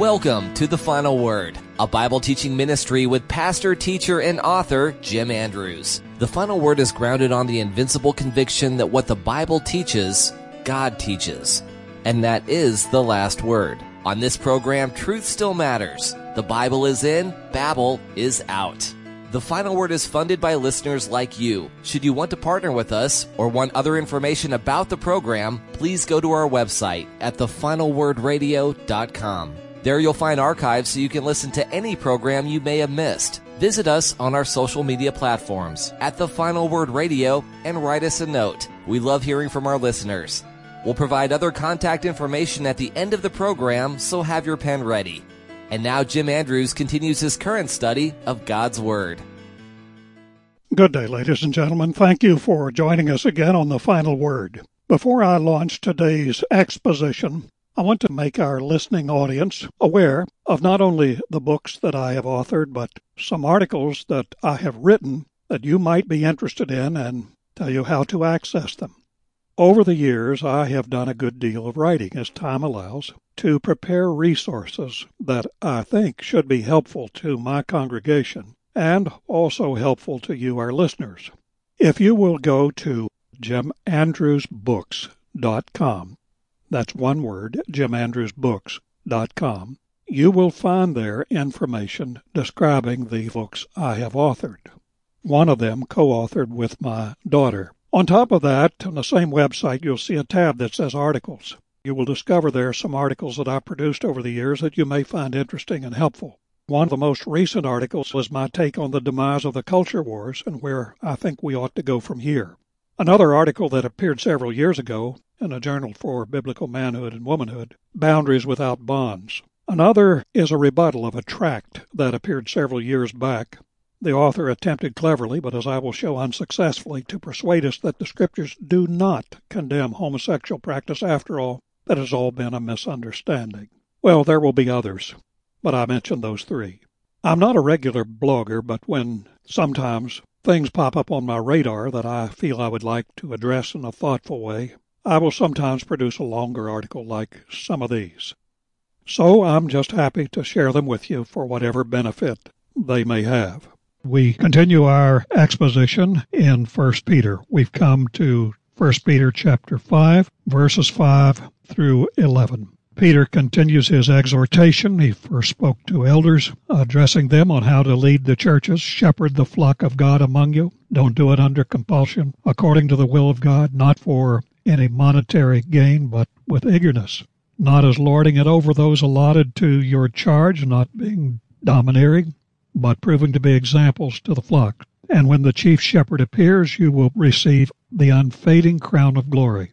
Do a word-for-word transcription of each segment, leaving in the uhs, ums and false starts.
Welcome to The Final Word, a Bible teaching ministry with pastor, teacher, and author Jim Andrews. The Final Word is grounded on the invincible conviction that what the Bible teaches, God teaches. And that is the last word. On this program, truth still matters. The Bible is in, Babel is out. The Final Word is funded by listeners like you. Should you want to partner with us or want other information about the program, please go to our website at the final word radio dot com. There you'll find archives so you can listen to any program you may have missed. Visit us on our social media platforms at The Final Word Radio and write us a note. We love hearing from our listeners. We'll provide other contact information at the end of the program, so have your pen ready. And now Jim Andrews continues his current study of God's Word. Good day, ladies and gentlemen. Thank you for joining us again on The Final Word. Before I launch today's exposition, I want to make our listening audience aware of not only the books that I have authored, but some articles that I have written that you might be interested in and tell you how to access them. Over the years, I have done a good deal of writing, as time allows, to prepare resources that I think should be helpful to my congregation and also helpful to you, our listeners. If you will go to jim andrews books dot com, that's one word, jim andrews books dot com, you will find there information describing the books I have authored. One of them co-authored with my daughter. On top of that, on the same website, you'll see a tab that says Articles. You will discover there some articles that I've produced over the years that you may find interesting and helpful. One of the most recent articles was my take on the demise of the culture wars and where I think we ought to go from here. Another article that appeared several years ago in a journal for biblical manhood and womanhood, Boundaries Without Bonds. Another is a rebuttal of a tract that appeared several years back. The author attempted cleverly, but as I will show unsuccessfully, to persuade us that the Scriptures do not condemn homosexual practice after all. That has all been a misunderstanding. Well, there will be others, but I mentioned those three. I'm not a regular blogger, but when sometimes things pop up on my radar that I feel I would like to address in a thoughtful way, I will sometimes produce a longer article like some of these. So I'm just happy to share them with you for whatever benefit they may have. We continue our exposition in First Peter. We've come to First Peter chapter five, verses five through eleven. Peter continues his exhortation. He first spoke to elders, addressing them on how to lead the churches, shepherd the flock of God among you. Don't do it under compulsion, according to the will of God, not for any monetary gain, but with eagerness, not as lording it over those allotted to your charge, not being domineering, but proving to be examples to the flock. And when the chief shepherd appears, you will receive the unfading crown of glory.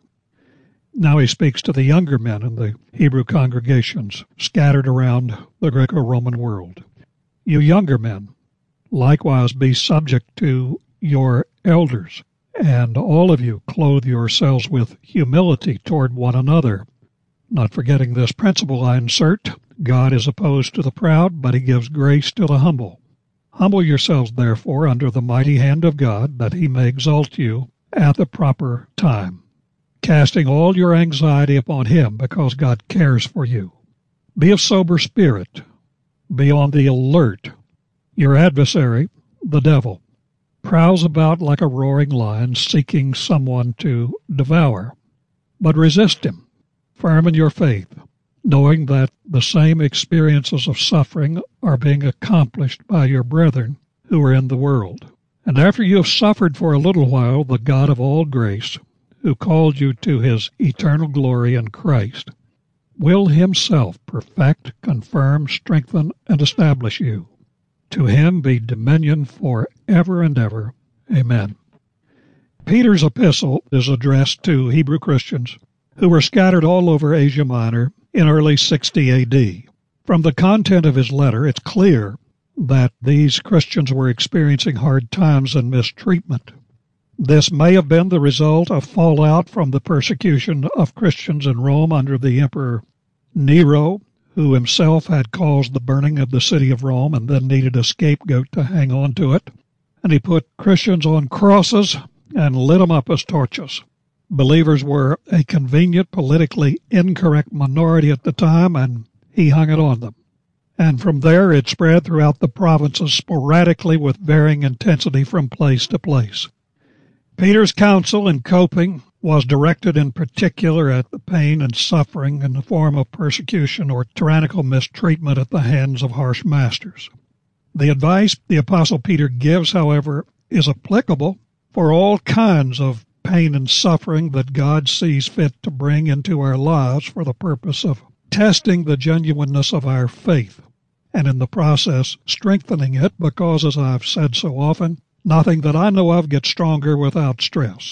Now he speaks to the younger men in the Hebrew congregations scattered around the Greco-Roman world. You younger men, likewise be subject to your elders, and all of you clothe yourselves with humility toward one another. Not forgetting this principle, I insert, God is opposed to the proud, but he gives grace to the humble. Humble yourselves, therefore, under the mighty hand of God, that he may exalt you at the proper time, casting all your anxiety upon him, because God cares for you. Be of sober spirit. Be on the alert. Your adversary, the devil, prowls about like a roaring lion, seeking someone to devour. But resist him, firm in your faith, knowing that the same experiences of suffering are being accomplished by your brethren who are in the world. And after you have suffered for a little while, the God of all grace, who called you to his eternal glory in Christ, will himself perfect, confirm, strengthen, and establish you. To him be dominion for ever and ever. Amen. Peter's epistle is addressed to Hebrew Christians who were scattered all over Asia Minor in early sixty A D. From the content of his letter, it's clear that these Christians were experiencing hard times and mistreatment. This may have been the result of fallout from the persecution of Christians in Rome under the Emperor Nero, who himself had caused the burning of the city of Rome and then needed a scapegoat to hang on to it. And he put Christians on crosses and lit them up as torches. Believers were a convenient, politically incorrect minority at the time, and he hung it on them. And from there it spread throughout the provinces sporadically with varying intensity from place to place. Peter's counsel in coping was directed in particular at the pain and suffering in the form of persecution or tyrannical mistreatment at the hands of harsh masters. The advice the Apostle Peter gives, however, is applicable for all kinds of pain and suffering that God sees fit to bring into our lives for the purpose of testing the genuineness of our faith, and in the process strengthening it, because, as I've said so often, nothing that I know of gets stronger without stress.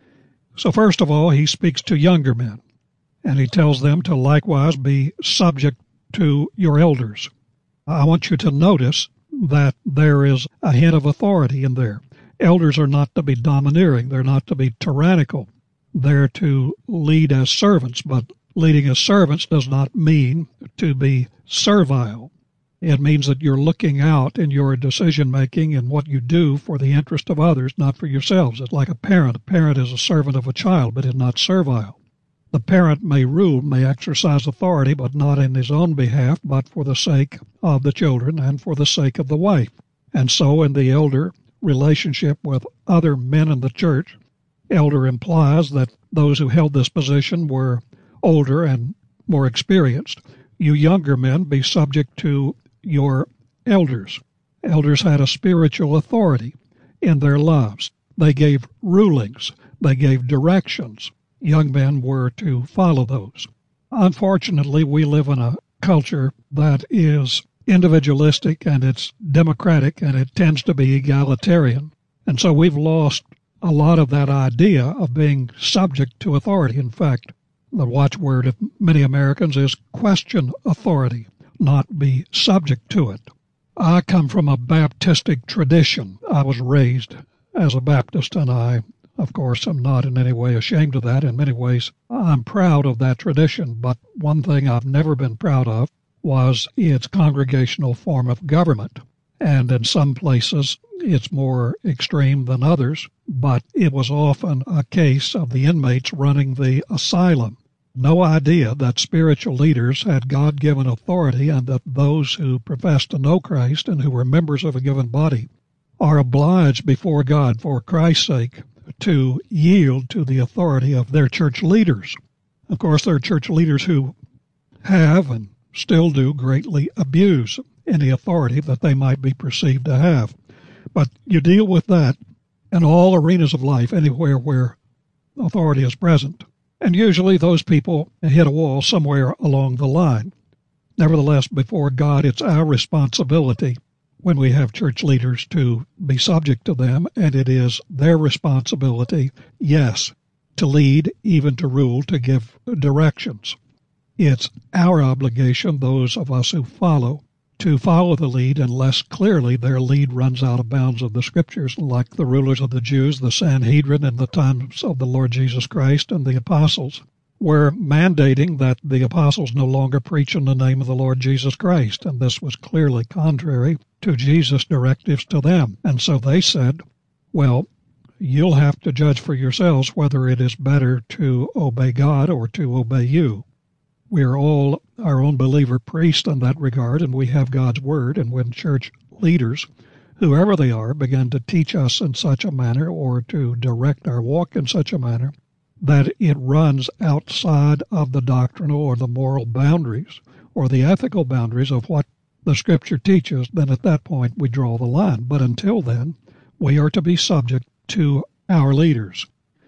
So first of all, he speaks to younger men, and he tells them to likewise be subject to your elders. I want you to notice that there is a hint of authority in there. Elders are not to be domineering. They're not to be tyrannical. They're to lead as servants, but leading as servants does not mean to be servile. It means that you're looking out in your decision-making and what you do for the interest of others, not for yourselves. It's like a parent. A parent is a servant of a child, but is not servile. The parent may rule, may exercise authority, but not in his own behalf, but for the sake of the children and for the sake of the wife. And so in the elder relationship with other men in the church, elder implies that those who held this position were older and more experienced. You younger men, be subject to your elders. Elders had a spiritual authority in their lives. They gave rulings. They gave directions. Young men were to follow those. Unfortunately, we live in a culture that is individualistic and it's democratic and it tends to be egalitarian. And so we've lost a lot of that idea of being subject to authority. In fact, the watchword of many Americans is question authority, not be subject to it. I come from a Baptistic tradition. I was raised as a Baptist, and I, of course, am not in any way ashamed of that. In many ways, I'm proud of that tradition. But one thing I've never been proud of was its congregational form of government. And in some places, it's more extreme than others, but it was often a case of the inmates running the asylum. No idea that spiritual leaders had God-given authority and that those who profess to know Christ and who were members of a given body are obliged before God for Christ's sake to yield to the authority of their church leaders. Of course, there are church leaders who have and still do greatly abuse any authority that they might be perceived to have. But you deal with that in all arenas of life, anywhere where authority is present. And usually those people hit a wall somewhere along the line. Nevertheless, before God, it's our responsibility when we have church leaders to be subject to them, and it is their responsibility, yes, to lead, even to rule, to give directions. It's our obligation, those of us who follow, to follow the lead unless clearly their lead runs out of bounds of the Scriptures, like the rulers of the Jews, the Sanhedrin in the times of the Lord Jesus Christ and the apostles, were mandating that the apostles no longer preach in the name of the Lord Jesus Christ, and this was clearly contrary to Jesus' directives to them. And so they said, well, you'll have to judge for yourselves whether it is better to obey God or to obey you. We are all our own believer priests in that regard, and we have God's Word, and when church leaders, whoever they are, begin to teach us in such a manner or to direct our walk in such a manner that it runs outside of the doctrinal or the moral boundaries or the ethical boundaries of what the Scripture teaches, then at that point we draw the line. But until then, we are to be subject to our leaders.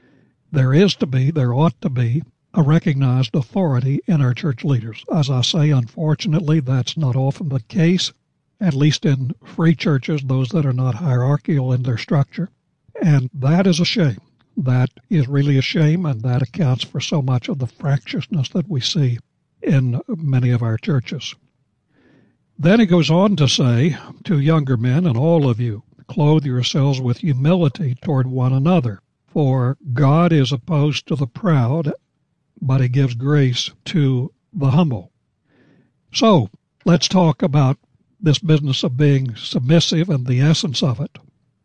There is to be, there ought to be, a recognized authority in our church leaders. As I say, unfortunately, that's not often the case, at least in free churches, those that are not hierarchical in their structure. And that is a shame. That is really a shame, and that accounts for so much of the fractiousness that we see in many of our churches. Then he goes on to say to younger men, and all of you, clothe yourselves with humility toward one another, for God is opposed to the proud, but he gives grace to the humble. So let's talk about this business of being submissive and the essence of it.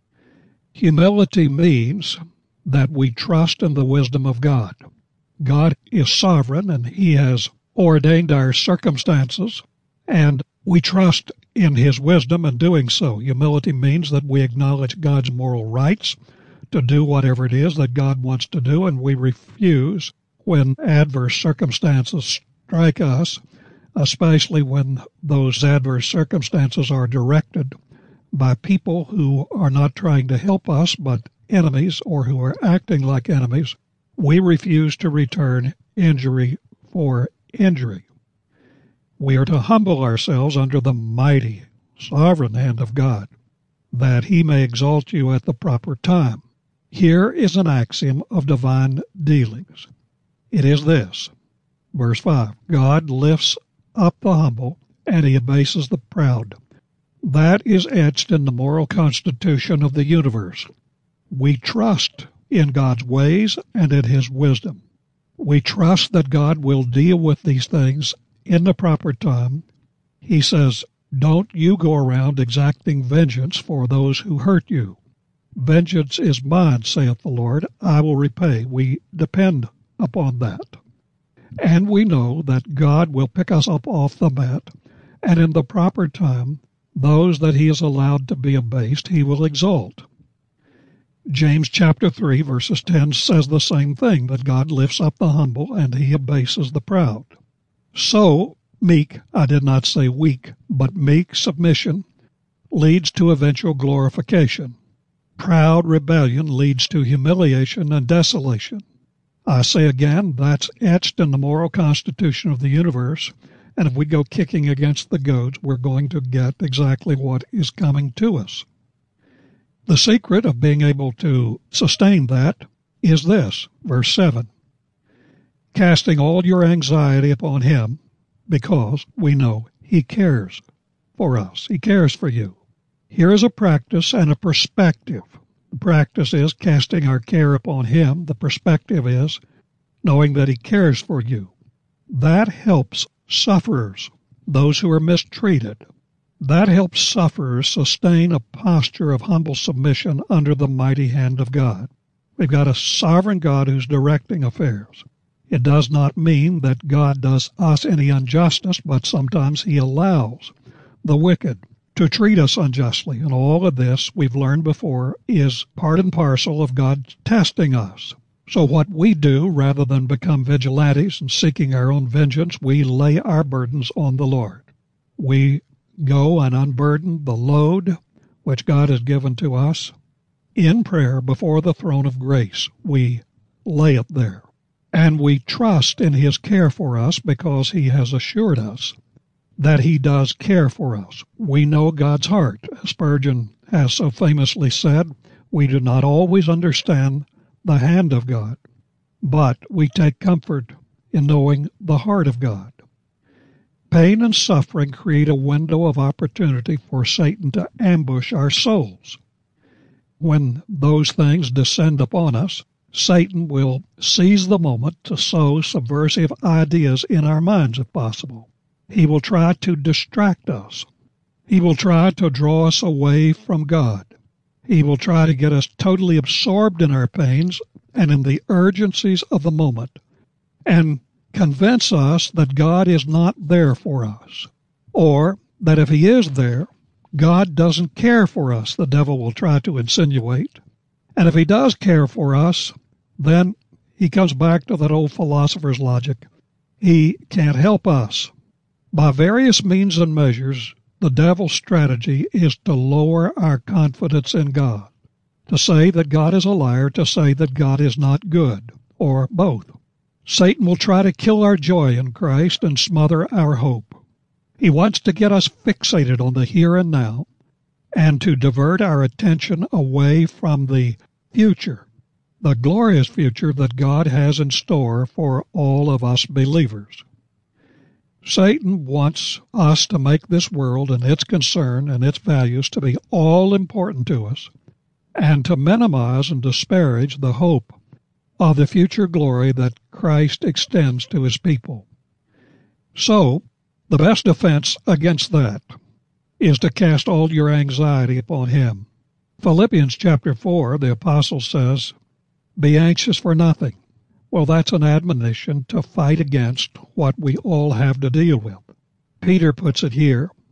Humility means that we trust in the wisdom of God. God is sovereign, and he has ordained our circumstances, and We trust in His wisdom in doing so. Humility means that we acknowledge God's moral rights to do whatever it is that God wants to do, and we refuse when adverse circumstances strike us, especially when those adverse circumstances are directed by people who are not trying to help us but enemies or who are acting like enemies. We refuse to return injury for injury. We are to humble ourselves under the mighty, sovereign hand of God, that He may exalt you at the proper time. Here is an axiom of divine dealings. It is this, verse five, God lifts up the humble, and He abases the proud. That is etched in the moral constitution of the universe. We trust in God's ways and in His wisdom. We trust that God will deal with these things in the proper time. He says, don't you go around exacting vengeance for those who hurt you. Vengeance is mine, saith the Lord, I will repay. We depend upon that. And we know that God will pick us up off the mat, and in the proper time, those that He has allowed to be abased, He will exalt. James chapter three, verses ten says the same thing, that God lifts up the humble and He abases the proud. So, meek, I did not say weak, but meek submission leads to eventual glorification. Proud rebellion leads to humiliation and desolation. I say again, that's etched in the moral constitution of the universe, and if we go kicking against the goads, we're going to get exactly what is coming to us. The secret of being able to sustain that is this, verse seven. Casting all your anxiety upon Him, because we know He cares for us. He cares for you. Here is a practice and a perspective. The practice is casting our care upon Him. The perspective is knowing that He cares for you. That helps sufferers, those who are mistreated. That helps sufferers sustain a posture of humble submission under the mighty hand of God. We've got a sovereign God who's directing affairs. It does not mean that God does us any injustice, but sometimes He allows the wicked to treat us unjustly. And all of this, we've learned before, is part and parcel of God testing us. So what we do, rather than become vigilantes and seeking our own vengeance, we lay our burdens on the Lord. We go and unburden the load which God has given to us in prayer before the throne of grace. We lay it there. And we trust in His care for us because He has assured us that He does care for us. We know God's heart. Spurgeon has so famously said, we do not always understand the hand of God, but we take comfort in knowing the heart of God. Pain and suffering create a window of opportunity for Satan to ambush our souls. When those things descend upon us, Satan will seize the moment to sow subversive ideas in our minds if possible. He will try to distract us. He will try to draw us away from God. He will try to get us totally absorbed in our pains and in the urgencies of the moment, and convince us that God is not there for us, or that if He is there, God doesn't care for us, the devil will try to insinuate. And if He does care for us, then he comes back to that old philosopher's logic. He can't help us. By various means and measures, the devil's strategy is to lower our confidence in God, to say that God is a liar, to say that God is not good, or both. Satan will try to kill our joy in Christ and smother our hope. He wants to get us fixated on the here and now and to divert our attention away from the future, the glorious future that God has in store for all of us believers. Satan wants us to make this world and its concern and its values to be all important to us, and to minimize and disparage the hope of the future glory that Christ extends to His people. So, the best defense against that is to cast all your anxiety upon Him. Philippians chapter four, the apostle says, be anxious for nothing. Well, that's an admonition to fight against what we all have to deal with. Peter puts it here,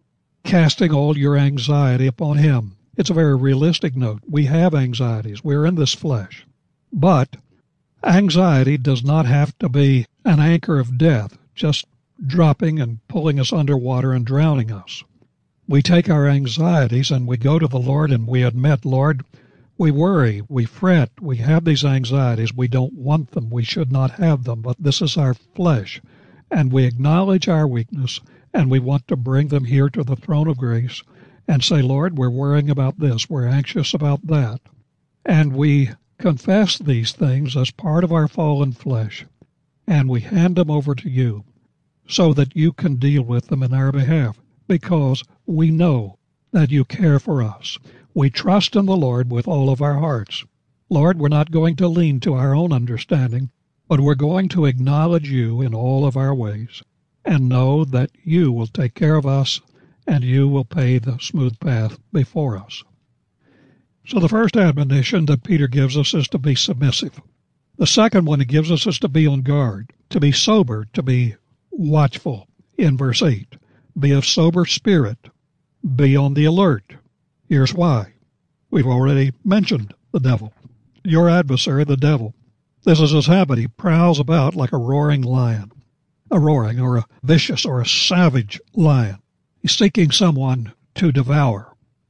casting all your anxiety upon Him. It's a very realistic note. We have anxieties. We're in this flesh. But anxiety does not have to be an anchor of death, just dropping and pulling us underwater and drowning us. We take our anxieties and we go to the Lord and we admit, Lord, we worry, we fret, we have these anxieties. We don't want them. We should not have them, but this is our flesh. And we acknowledge our weakness and we want to bring them here to the throne of grace and say, Lord, we're worrying about this. We're anxious about that. And we confess these things as part of our fallen flesh, and we hand them over to you so that you can deal with them in our behalf, because we know that you care for us. We trust in the Lord with all of our hearts. Lord, we're not going to lean to our own understanding, but we're going to acknowledge you in all of our ways and know that you will take care of us and you will pave the smooth path before us. So the first admonition that Peter gives us is to be submissive. The second one he gives us is to be on guard, to be sober, to be watchful. In verse eight, be of sober spirit, be on the alert. Here's why. We've already mentioned the devil. Your adversary, the devil. This is his habit. He prowls about like a roaring lion, a roaring or a vicious or a savage lion. He's seeking someone to devour.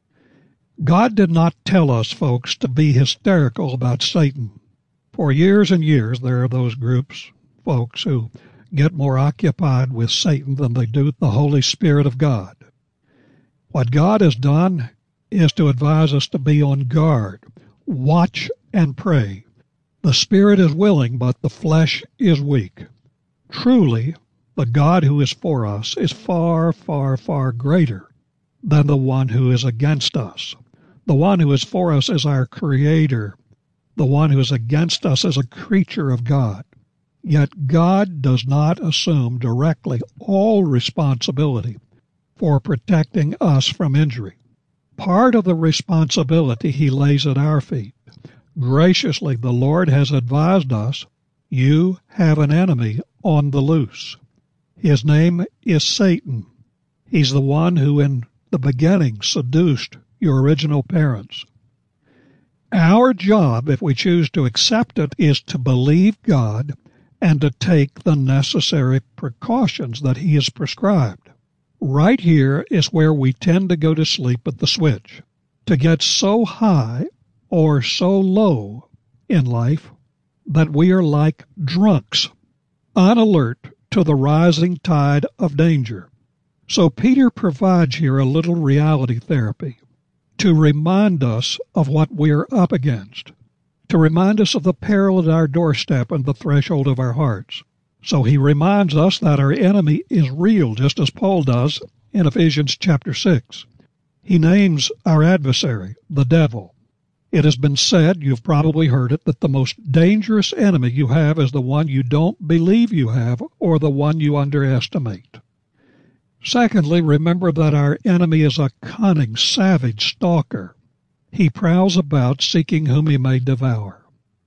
God did not tell us, folks, to be hysterical about Satan. For years and years, there are those groups, folks, who get more occupied with Satan than they do the Holy Spirit of God. What God has done is to advise us to be on guard, watch and pray. The spirit is willing, but the flesh is weak. Truly, the God who is for us is far, far, far greater than the one who is against us. The one who is for us is our Creator. The one who is against us is a creature of God. Yet God does not assume directly all responsibility for protecting us from injury. Part of the responsibility He lays at our feet. Graciously, the Lord has advised us, you have an enemy on the loose. His name is Satan. He's the one who in the beginning seduced your original parents. Our job, if we choose to accept it, is to believe God and to take the necessary precautions that He has prescribed. Right here is where we tend to go to sleep at the switch, to get so high or so low in life that we are like drunks, unalert to the rising tide of danger. So Peter provides here a little reality therapy to remind us of what we're up against, to remind us of the peril at our doorstep and the threshold of our hearts. So he reminds us that our enemy is real, just as Paul does in Ephesians chapter six. He names our adversary, the devil. It has been said, you've probably heard it, that the most dangerous enemy you have is the one you don't believe you have or the one you underestimate. Secondly, remember that our enemy is a cunning, savage stalker. He prowls about seeking whom he may devour.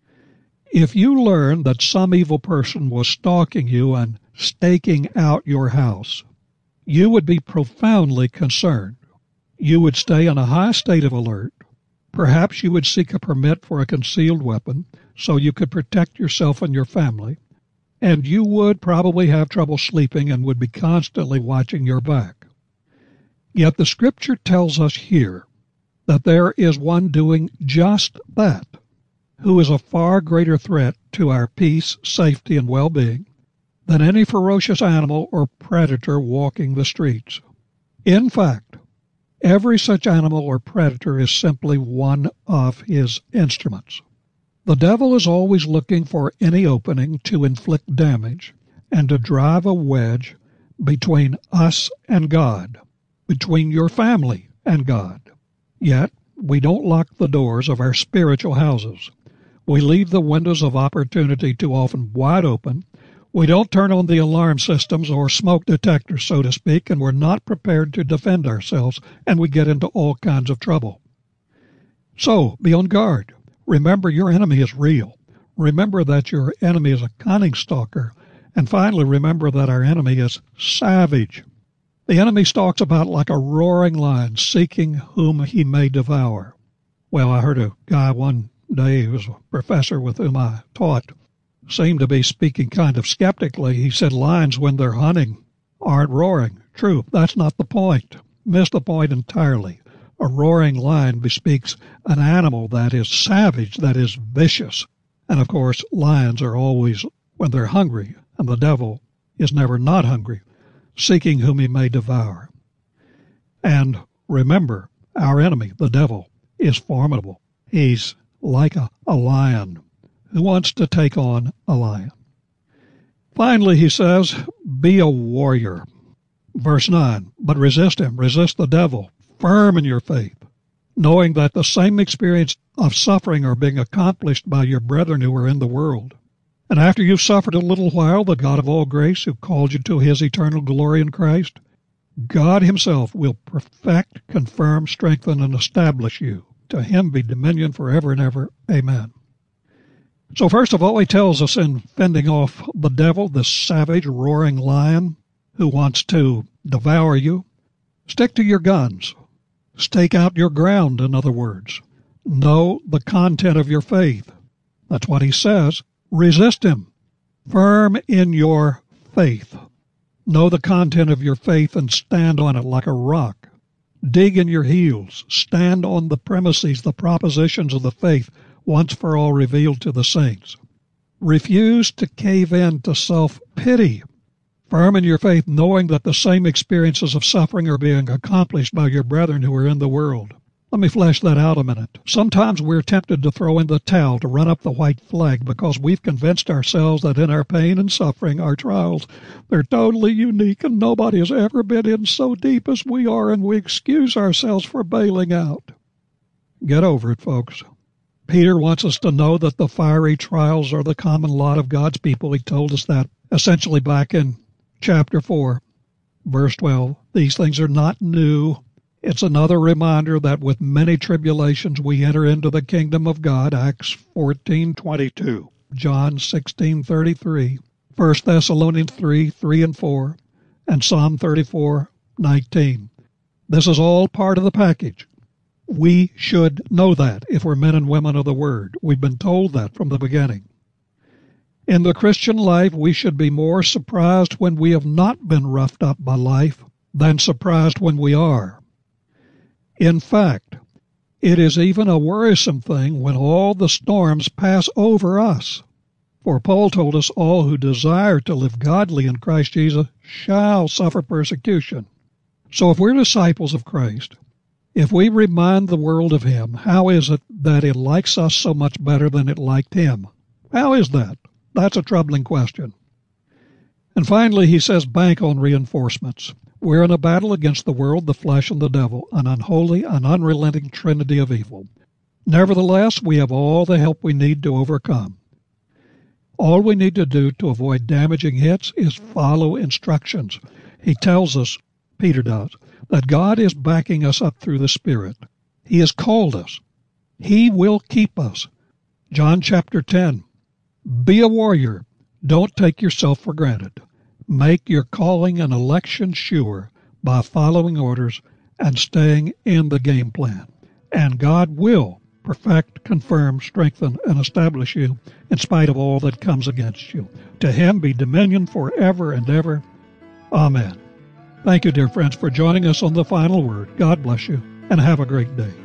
If you learn that some evil person was stalking you and staking out your house, you would be profoundly concerned. You would stay in a high state of alert. Perhaps you would seek a permit for a concealed weapon so you could protect yourself and your family, and you would probably have trouble sleeping and would be constantly watching your back. Yet the Scripture tells us here that there is one doing just that, who is a far greater threat to our peace, safety, and well-being than any ferocious animal or predator walking the streets. In fact, every such animal or predator is simply one of his instruments. The devil is always looking for any opening to inflict damage and to drive a wedge between us and God, between your family and God. Yet, we don't lock the doors of our spiritual houses. We leave the windows of opportunity too often wide open. We don't turn on the alarm systems or smoke detectors, so to speak, and we're not prepared to defend ourselves, and we get into all kinds of trouble. So, be on guard. Remember your enemy is real. Remember that your enemy is a cunning stalker. And finally, remember that our enemy is savage. The enemy stalks about like a roaring lion, seeking whom he may devour. Well, I heard a guy one day, he was a professor with whom I taught, seemed to be speaking kind of skeptically. He said lions, when they're hunting, aren't roaring. True, that's not the point. Missed the point entirely. A roaring lion bespeaks an animal that is savage, that is vicious. And of course, lions are always, when they're hungry, and the devil is never not hungry, seeking whom he may devour. And remember, our enemy, the devil, is formidable. He's like a, a lion who wants to take on a lion. Finally, he says, be a warrior. Verse nine, but resist him, resist the devil, firm in your faith, knowing that the same experience of suffering are being accomplished by your brethren who are in the world. And after you've suffered a little while, the God of all grace, who called you to his eternal glory in Christ, God himself will perfect, confirm, strengthen, and establish you. To him be dominion forever and ever. Amen. So first of all, he tells us in fending off the devil, this savage, roaring lion who wants to devour you, stick to your guns. Stake out your ground, in other words. Know the content of your faith. That's what he says. Resist him. Firm in your faith. Know the content of your faith and stand on it like a rock. Dig in your heels. Stand on the premises, the propositions of the faith, once for all revealed to the saints. Refuse to cave in to self-pity. Firm in your faith, knowing that the same experiences of suffering are being accomplished by your brethren who are in the world. Let me flesh that out a minute. Sometimes we're tempted to throw in the towel, to run up the white flag, because we've convinced ourselves that in our pain and suffering, our trials, they're totally unique and nobody has ever been in so deep as we are, and we excuse ourselves for bailing out. Get over it, folks. Peter wants us to know that the fiery trials are the common lot of God's people. He told us that essentially back in chapter four, verse twelve. These things are not new. It's another reminder that with many tribulations we enter into the kingdom of God, Acts fourteen twenty-two, John sixteen thirty-three, First Thessalonians three, three and four, and Psalm thirty-four nineteen. This is all part of the package. We should know that if we're men and women of the Word. We've been told that from the beginning. In the Christian life, we should be more surprised when we have not been roughed up by life than surprised when we are. In fact, it is even a worrisome thing when all the storms pass over us. For Paul told us all who desire to live godly in Christ Jesus shall suffer persecution. So if we're disciples of Christ, if we remind the world of him, how is it that it likes us so much better than it liked him? How is that? That's a troubling question. And finally, he says, bank on reinforcements. We're in a battle against the world, the flesh, and the devil, an unholy and unrelenting trinity of evil. Nevertheless, we have all the help we need to overcome. All we need to do to avoid damaging hits is follow instructions. He tells us, Peter does, that God is backing us up through the Spirit. He has called us. He will keep us. John chapter ten. Be a warrior. Don't take yourself for granted. Make your calling and election sure by following orders and staying in the game plan. And God will perfect, confirm, strengthen, and establish you in spite of all that comes against you. To him be dominion forever and ever. Amen. Thank you, dear friends, for joining us on The Final Word. God bless you, and have a great day.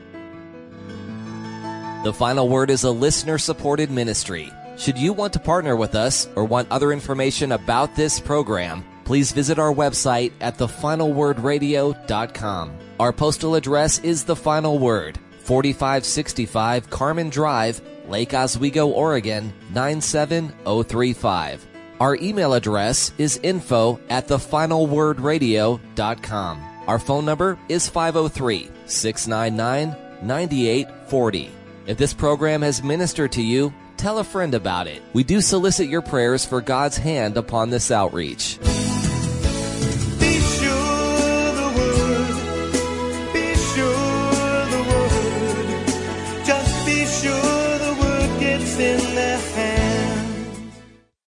The Final Word is a listener-supported ministry. Should you want to partner with us or want other information about this program, please visit our website at the final word radio dot com. Our postal address is The Final Word, forty-five sixty-five Carmen Drive, Lake Oswego, Oregon, nine seven oh three five. Our email address is info at the final word radio dot com. Our phone number is five oh three, six nine nine, nine eight four oh. If this program has ministered to you, tell a friend about it. We do solicit your prayers for God's hand upon this outreach.